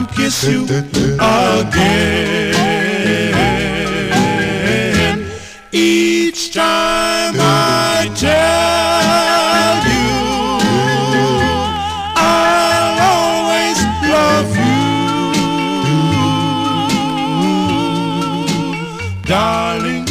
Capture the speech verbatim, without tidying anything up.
to kiss you again. Each time I tell you I'll always love you, darling,